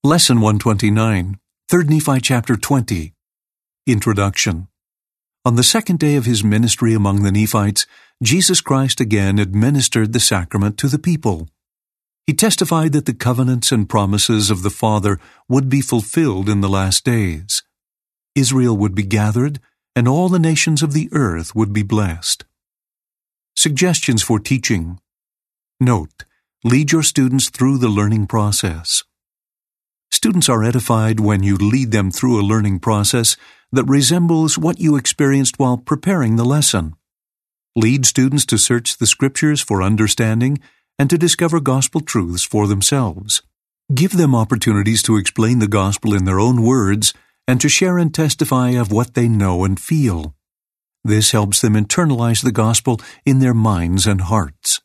Lesson 129, 3 Nephi chapter 20. Introduction. On the second day of his ministry among the Nephites, Jesus Christ again administered the sacrament to the people. He testified that the covenants and promises of the Father would be fulfilled in the last days. Israel would be gathered, and all the nations of the earth would be blessed. Suggestions for teaching. Note: lead your students through the learning process. Students are edified when you lead them through a learning process that resembles what you experienced while preparing the lesson. Lead students to search the Scriptures for understanding and to discover gospel truths for themselves. Give them opportunities to explain the gospel in their own words and to share and testify of what they know and feel. This helps them internalize the gospel in their minds and hearts.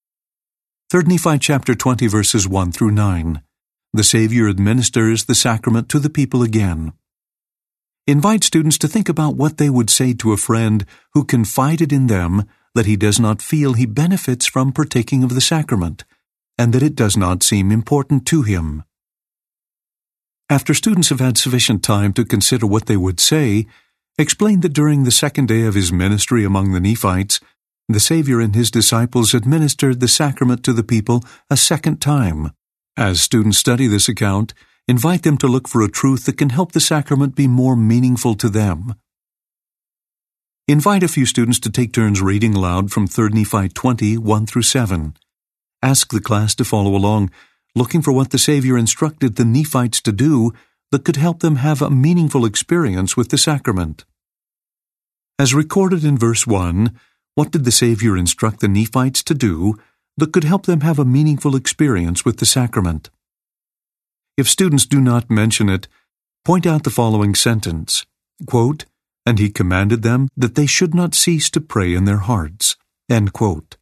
3 Nephi chapter 20 verses 1 through 9. The Savior administers the sacrament to the people again. Invite students to think about what they would say to a friend who confided in them that he does not feel he benefits from partaking of the sacrament, and that it does not seem important to him. After students have had sufficient time to consider what they would say, explain that during the second day of his ministry among the Nephites, the Savior and his disciples administered the sacrament to the people a second time. As students study this account, invite them to look for a truth that can help the sacrament be more meaningful to them. Invite a few students to take turns reading aloud from 3 Nephi 20, 1 through 7. Ask the class to follow along, looking for what the Savior instructed the Nephites to do that could help them have a meaningful experience with the sacrament. As recorded in verse 1, what did the Savior instruct the Nephites to do that could help them have a meaningful experience with the sacrament? If students do not mention it, point out the following sentence, quote, "And he commanded them that they should not cease to pray in their hearts," end quote.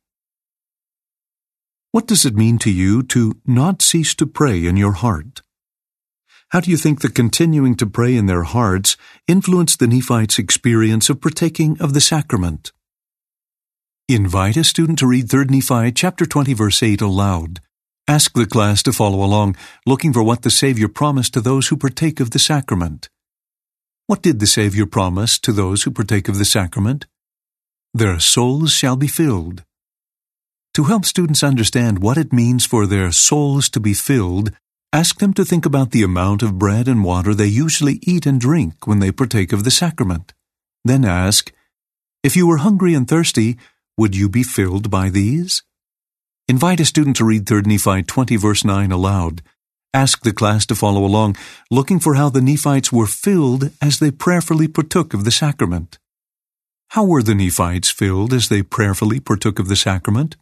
What does it mean to you to not cease to pray in your heart? How do you think that continuing to pray in their hearts influenced the Nephites' experience of partaking of the sacrament? Invite a student to read 3 Nephi chapter 20 verse 8 aloud. Ask the class to follow along, looking for what the Savior promised to those who partake of the sacrament. What did the Savior promise to those who partake of the sacrament? Their souls shall be filled. To help students understand what it means for their souls to be filled, ask them to think about the amount of bread and water they usually eat and drink when they partake of the sacrament. Then ask, if you were hungry and thirsty, would you be filled by these? Invite a student to read 3 Nephi 20 verse 9 aloud. Ask the class to follow along, looking for how the Nephites were filled as they prayerfully partook of the sacrament. How were the Nephites filled as they prayerfully partook of the sacrament?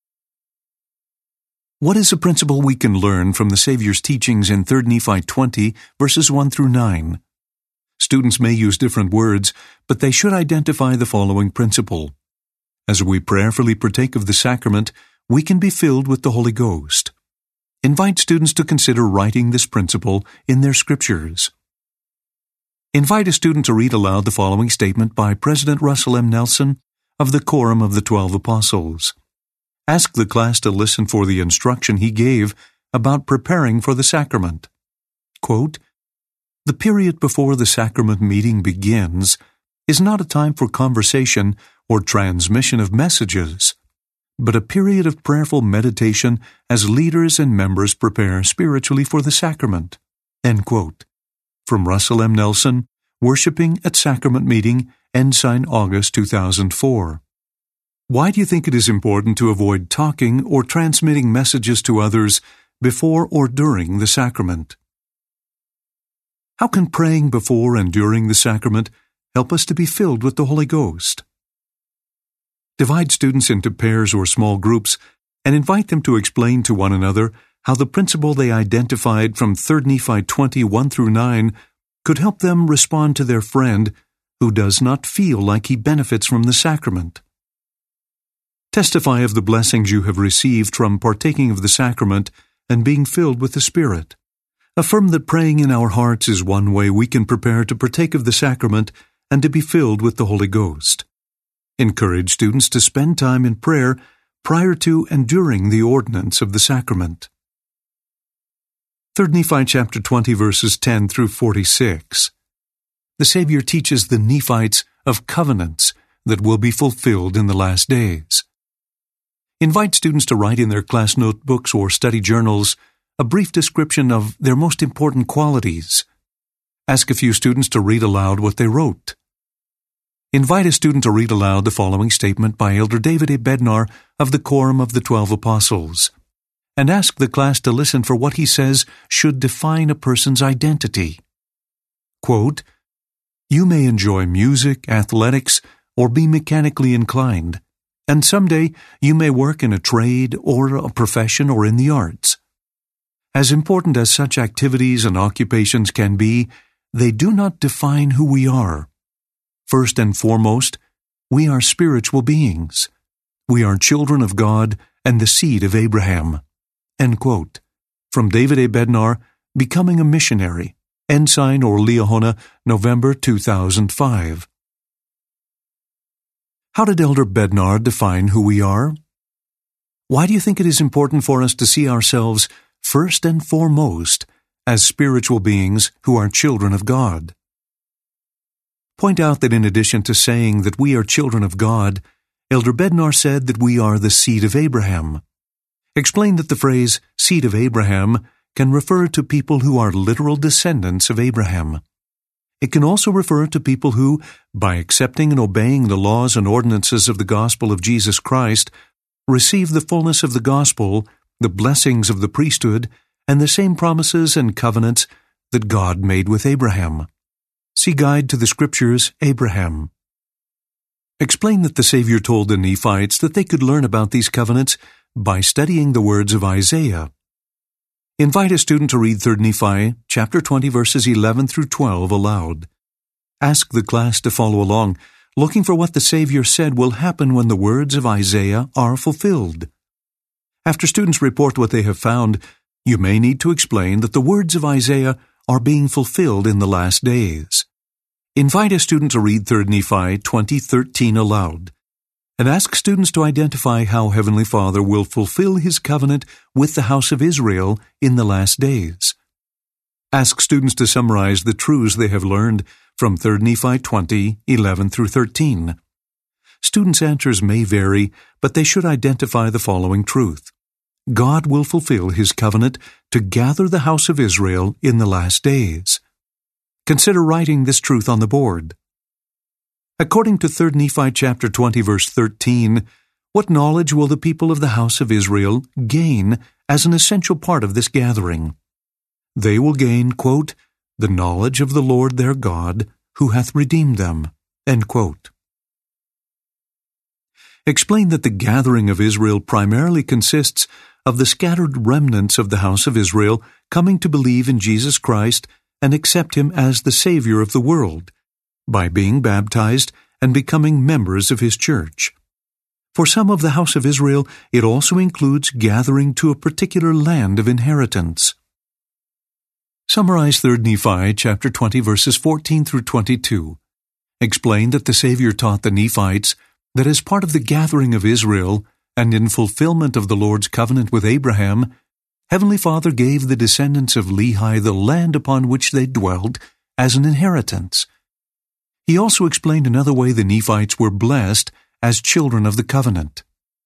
What is a principle we can learn from the Savior's teachings in 3 Nephi 20 verses 1 through 9? Students may use different words, but they should identify the following principle. As we prayerfully partake of the sacrament, we can be filled with the Holy Ghost. Invite students to consider writing this principle in their scriptures. Invite a student to read aloud the following statement by President Russell M. Nelson of the Quorum of the 12 Apostles. Ask the class to listen for the instruction he gave about preparing for the sacrament. Quote, "The period before the sacrament meeting begins is not a time for conversation or transmission of messages, but a period of prayerful meditation as leaders and members prepare spiritually for the sacrament." End quote. From Russell M. Nelson, Worshipping at Sacrament Meeting, Ensign, August 2004. Why do you think it is important to avoid talking or transmitting messages to others before or during the sacrament? How can praying before and during the sacrament help us to be filled with the Holy Ghost? Divide students into pairs or small groups and invite them to explain to one another how the principle they identified from 3 Nephi 20, 1 through 9 could help them respond to their friend who does not feel like he benefits from the sacrament. Testify of the blessings you have received from partaking of the sacrament and being filled with the Spirit. Affirm that praying in our hearts is one way we can prepare to partake of the sacrament and to be filled with the Holy Ghost. Encourage students to spend time in prayer prior to and during the ordinance of the sacrament. 3 Nephi chapter 20 verses 10 through 46. The Savior teaches the Nephites of covenants that will be fulfilled in the last days. Invite students to write in their class notebooks or study journals a brief description of their most important qualities. Ask a few students to read aloud what they wrote. Invite a student to read aloud the following statement by Elder David A. Bednar of the Quorum of the 12 Apostles, and ask the class to listen for what he says should define a person's identity. Quote, "You may enjoy music, athletics, or be mechanically inclined, and someday you may work in a trade or a profession or in the arts. As important as such activities and occupations can be, they do not define who we are. First and foremost, we are spiritual beings. We are children of God and the seed of Abraham." End quote. From David A. Bednar, Becoming a Missionary, Ensign or Liahona, November 2005. How did Elder Bednar define who we are? Why do you think it is important for us to see ourselves first and foremost as spiritual beings who are children of God? Point out that in addition to saying that we are children of God, Elder Bednar said that we are the seed of Abraham. Explain that the phrase seed of Abraham can refer to people who are literal descendants of Abraham. It can also refer to people who, by accepting and obeying the laws and ordinances of the gospel of Jesus Christ, receive the fullness of the gospel, the blessings of the priesthood, and the same promises and covenants that God made with Abraham. See Guide to the Scriptures, Abraham. Explain that the Savior told the Nephites that they could learn about these covenants by studying the words of Isaiah. Invite a student to read 3 Nephi chapter 20 verses 11 through 12 aloud. Ask the class to follow along, looking for what the Savior said will happen when the words of Isaiah are fulfilled. After students report what they have found, you may need to explain that the words of Isaiah are being fulfilled in the last days. Invite a student to read 3 Nephi 20:13 aloud, and ask students to identify how Heavenly Father will fulfill His covenant with the house of Israel in the last days. Ask students to summarize the truths they have learned from 3 Nephi 20:11 through 13. Students' answers may vary, but they should identify the following truth. God will fulfill His covenant to gather the house of Israel in the last days. Consider writing this truth on the board. According to 3 Nephi chapter 20 verse 13, what knowledge will the people of the house of Israel gain as an essential part of this gathering? They will gain, quote, "the knowledge of the Lord their God, who hath redeemed them." End quote. Explain that the gathering of Israel primarily consists of the scattered remnants of the house of Israel coming to believe in Jesus Christ and accept Him as the Savior of the world, by being baptized and becoming members of His church. For some of the house of Israel, it also includes gathering to a particular land of inheritance. Summarize 3 Nephi chapter 20 verses 14 through 22. Explain that the Savior taught the Nephites that as part of the gathering of Israel and in fulfillment of the Lord's covenant with Abraham, Heavenly Father gave the descendants of Lehi the land upon which they dwelled as an inheritance. He also explained another way the Nephites were blessed as children of the covenant.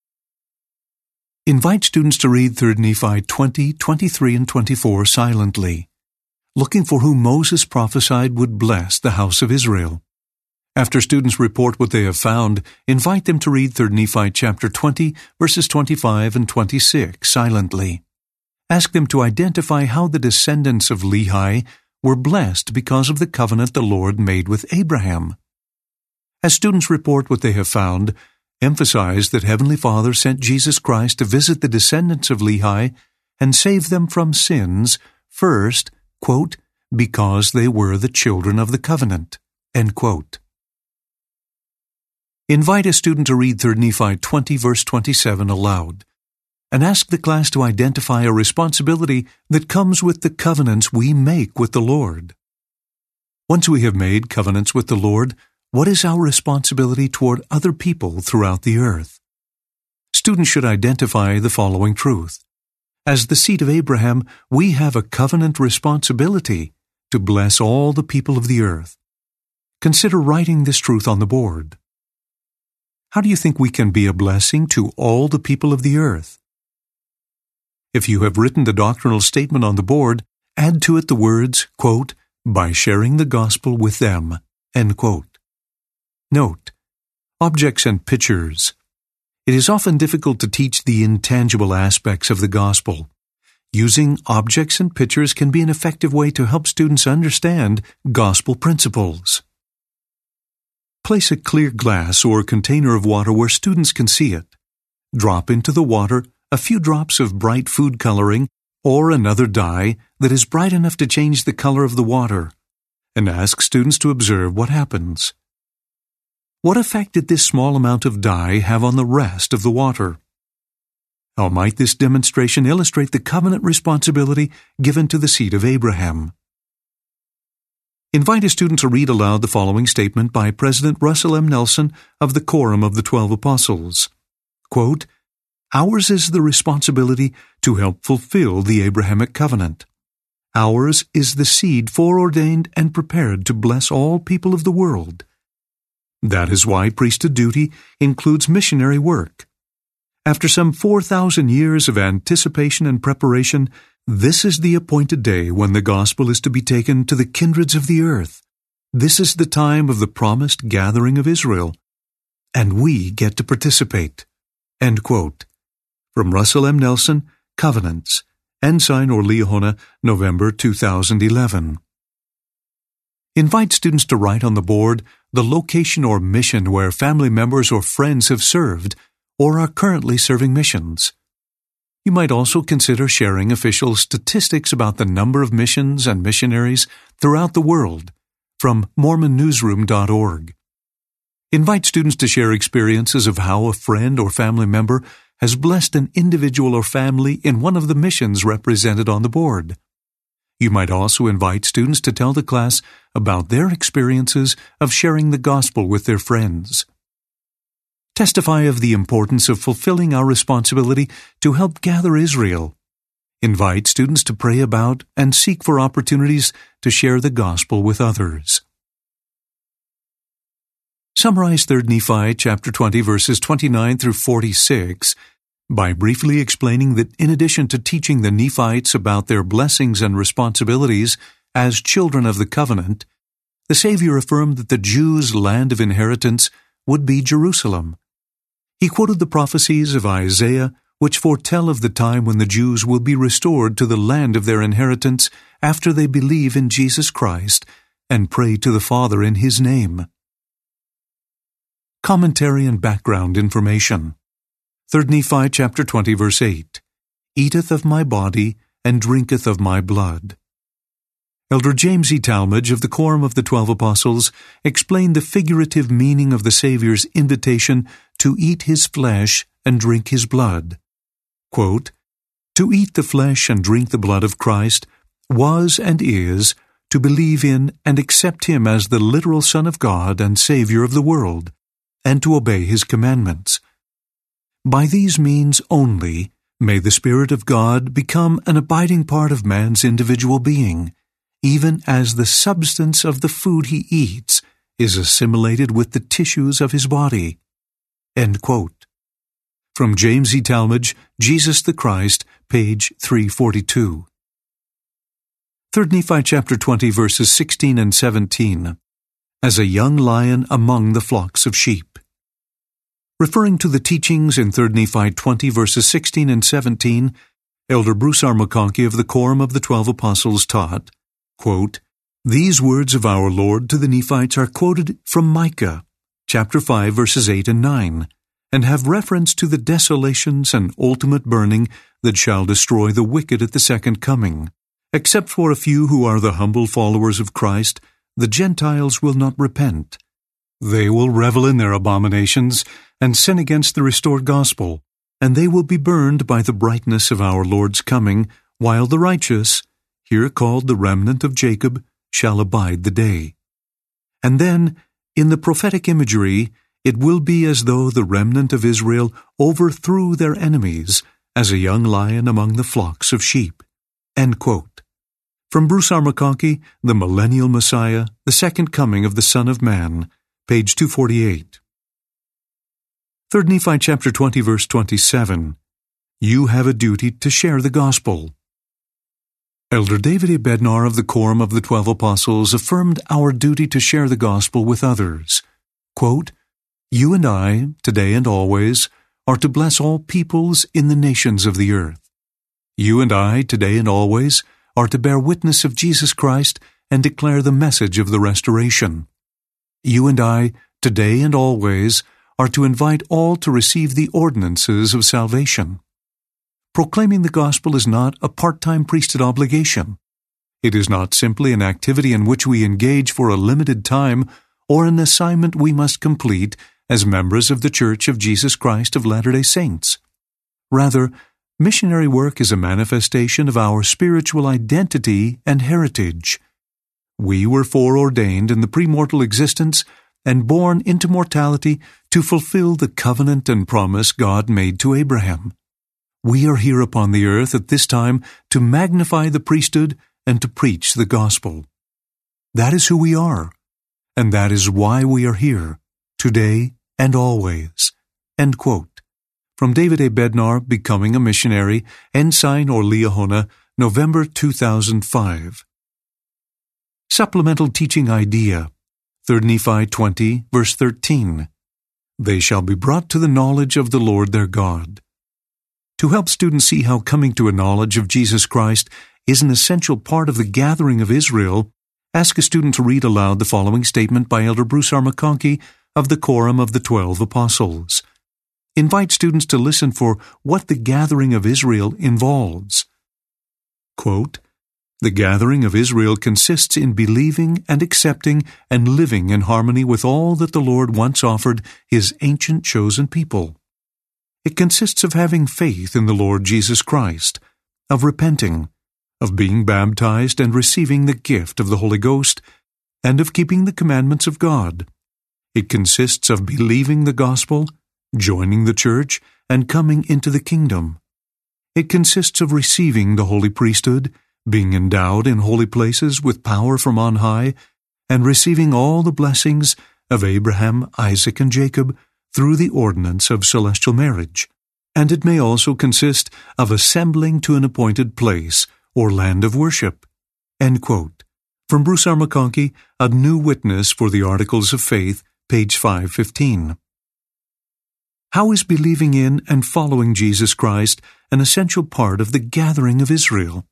Invite students to read 3 Nephi 20, 23, and 24 silently, looking for who Moses prophesied would bless the house of Israel. After students report what they have found, invite them to read 3 Nephi chapter 20, verses 25 and 26 silently. Ask them to identify how the descendants of Lehi were blessed because of the covenant the Lord made with Abraham. As students report what they have found, emphasize that Heavenly Father sent Jesus Christ to visit the descendants of Lehi and save them from sins, first, quote, because they were the children of the covenant, end quote. Invite a student to read 3 Nephi 20 verse 27 aloud, and ask the class to identify a responsibility that comes with the covenants we make with the Lord. Once we have made covenants with the Lord, what is our responsibility toward other people throughout the earth? Students should identify the following truth. As the seed of Abraham, we have a covenant responsibility to bless all the people of the earth. Consider writing this truth on the board. How do you think we can be a blessing to all the people of the earth? If you have written the doctrinal statement on the board, add to it the words, quote, by sharing the gospel with them, end quote. Note, objects and pictures. It is often difficult to teach the intangible aspects of the gospel. Using objects and pictures can be an effective way to help students understand gospel principles. Place a clear glass or container of water where students can see it. Drop into the water a few drops of bright food coloring or another dye that is bright enough to change the color of the water, and ask students to observe what happens. What effect did this small amount of dye have on the rest of the water? How might this demonstration illustrate the covenant responsibility given to the seed of Abraham? Invite a student to read aloud the following statement by President Russell M. Nelson of the Quorum of the 12 Apostles. Quote, ours is the responsibility to help fulfill the Abrahamic covenant. Ours is the seed foreordained and prepared to bless all people of the world. That is why priesthood duty includes missionary work. After some 4,000 years of anticipation and preparation, this is the appointed day when the gospel is to be taken to the kindreds of the earth. This is the time of the promised gathering of Israel, and we get to participate. End quote. From Russell M. Nelson, Covenants, Ensign or Liahona, November 2011. Invite students to write on the board the location or mission where family members or friends have served or are currently serving missions. You might also consider sharing official statistics about the number of missions and missionaries throughout the world from MormonNewsroom.org. Invite students to share experiences of how a friend or family member has blessed an individual or family in one of the missions represented on the board. You might also invite students to tell the class about their experiences of sharing the gospel with their friends. Testify of the importance of fulfilling our responsibility to help gather Israel. Invite students to pray about and seek for opportunities to share the gospel with others. Summarize 3 Nephi chapter 20 verses 29 through 46 by briefly explaining that in addition to teaching the Nephites about their blessings and responsibilities as children of the covenant, the Savior affirmed that the Jews' land of inheritance would be Jerusalem. He quoted the prophecies of Isaiah, which foretell of the time when the Jews will be restored to the land of their inheritance after they believe in Jesus Christ and pray to the Father in His name. Commentary and background information. 3 Nephi chapter 20 verse 8. Eateth of my body and drinketh of my blood. Elder James E. Talmage of the Quorum of the 12 Apostles explained the figurative meaning of the Savior's invitation to eat His flesh and drink His blood. Quote, to eat the flesh and drink the blood of Christ was and is to believe in and accept Him as the literal Son of God and Savior of the world, and to obey His commandments. By these means only may the Spirit of God become an abiding part of man's individual being, even as the substance of the food he eats is assimilated with the tissues of his body. End quote. From James E. Talmage, Jesus the Christ, page 342. 3 Nephi chapter 20 verses 16 and 17. As a young lion among the flocks of sheep. Referring to the teachings in 3 Nephi 20 verses 16 and 17, Elder Bruce R. McConkie of the Quorum of the 12 Apostles taught, quote, these words of our Lord to the Nephites are quoted from Micah, chapter 5 verses 8 and 9, and have reference to the desolations and ultimate burning that shall destroy the wicked at the second coming. Except for a few who are the humble followers of Christ, the Gentiles will not repent. They will revel in their abominations and sin against the restored gospel, and they will be burned by the brightness of our Lord's coming, while the righteous, here called the remnant of Jacob, shall abide the day. And then, in the prophetic imagery, it will be as though the remnant of Israel overthrew their enemies as a young lion among the flocks of sheep." End quote. From Bruce R. McConkie, The Millennial Messiah, The Second Coming of the Son of Man, page 248. 3 Nephi chapter 20, verse 27. You have a duty to share the gospel. Elder David A. Bednar of the Quorum of the 12 Apostles affirmed our duty to share the gospel with others. Quote, "You and I, today and always, are to bless all peoples in the nations of the earth. You and I, today and always, are to bear witness of Jesus Christ and declare the message of the restoration. You and I, today and always, are to invite all to receive the ordinances of salvation. Proclaiming the gospel is not a part-time priesthood obligation. It is not simply an activity in which we engage for a limited time or an assignment we must complete as members of the Church of Jesus Christ of Latter-day Saints. Rather, missionary work is a manifestation of our spiritual identity and heritage. We were foreordained in the premortal existence and born into mortality to fulfill the covenant and promise God made to Abraham. We are here upon the earth at this time to magnify the priesthood and to preach the gospel. That is who we are, and that is why we are here, today and always." End quote. From David A. Bednar, Becoming a Missionary, Ensign or Liahona, November 2005. Supplemental Teaching Idea, 3 Nephi 20, verse 13. They shall be brought to the knowledge of the Lord their God. To help students see how coming to a knowledge of Jesus Christ is an essential part of the gathering of Israel, ask a student to read aloud the following statement by Elder Bruce R. McConkie of the Quorum of the 12 Apostles. Invite students to listen for what the gathering of Israel involves. Quote, "The gathering of Israel consists in believing and accepting and living in harmony with all that the Lord once offered His ancient chosen people. It consists of having faith in the Lord Jesus Christ, of repenting, of being baptized and receiving the gift of the Holy Ghost, and of keeping the commandments of God. It consists of believing the gospel, joining the church, and coming into the kingdom. It consists of receiving the holy priesthood, being endowed in holy places with power from on high, and receiving all the blessings of Abraham, Isaac, and Jacob through the ordinance of celestial marriage. And it may also consist of assembling to an appointed place or land of worship." End quote. From Bruce R. McConkie, A New Witness for the Articles of Faith, page 515. How is believing in and following Jesus Christ an essential part of the gathering of Israel?